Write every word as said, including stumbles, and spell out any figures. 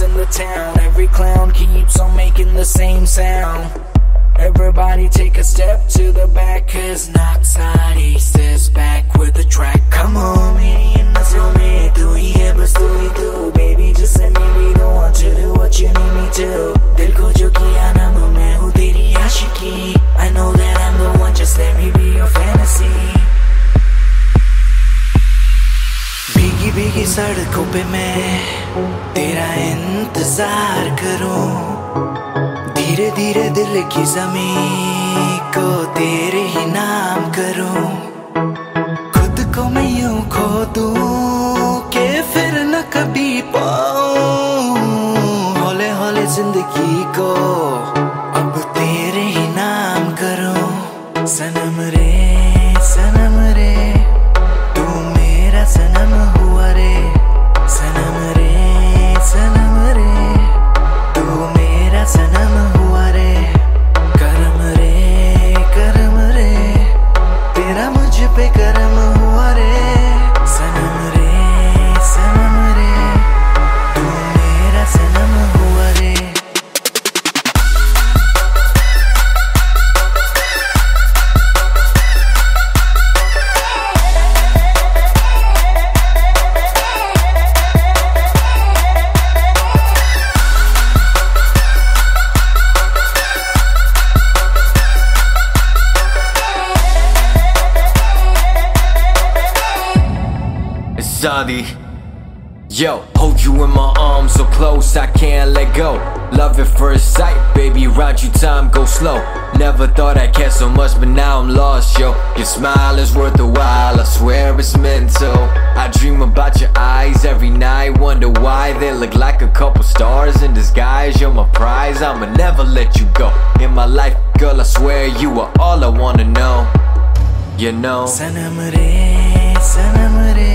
in the town. Every clown keeps on making the same sound. Everybody take a step to the back, cause Northside East is back with the track. Come on, मेरी इन नजरों में तू ही है, बस तू ही तू. Baby just let me be the one to do what you need me to. दिल को जो किया ना मैं हूँ तेरी आशिकी. I know that I'm the one, just let me be your fantasy. भीगी भीगी सड़कों पे मैं तेरा इंतजार करूं. धीरे धीरे दिल की ज़मीं को तेरे ही नाम करूं. खुद को मैं यूं खो दूं कि फिर न कभी पाऊं. हौले हौले जिंदगी को अब तेरे ही नाम करूं. सनम रे सनम रे तू मेरा सनम हुआ रे. सनम रे सनम रे तू मेरा सनम हुआ रे. करम रे करम रे तेरा मुझ पे करम हुआ रे. सनम रे सनम रे तू मेरा सनम हुआ रे. Zadi, yo, hold you in my arms so close I can't let go. Love at first sight, baby, round you time go slow. Never thought I'd care so much, but now I'm lost, yo. Your smile is worth a while, I swear it's mental. I dream about your eyes every night, wonder why they look like a couple stars in disguise. You're my prize, I'ma never let you go. In my life, girl, I swear you are all I wanna know. You know. Sanam re, sanam re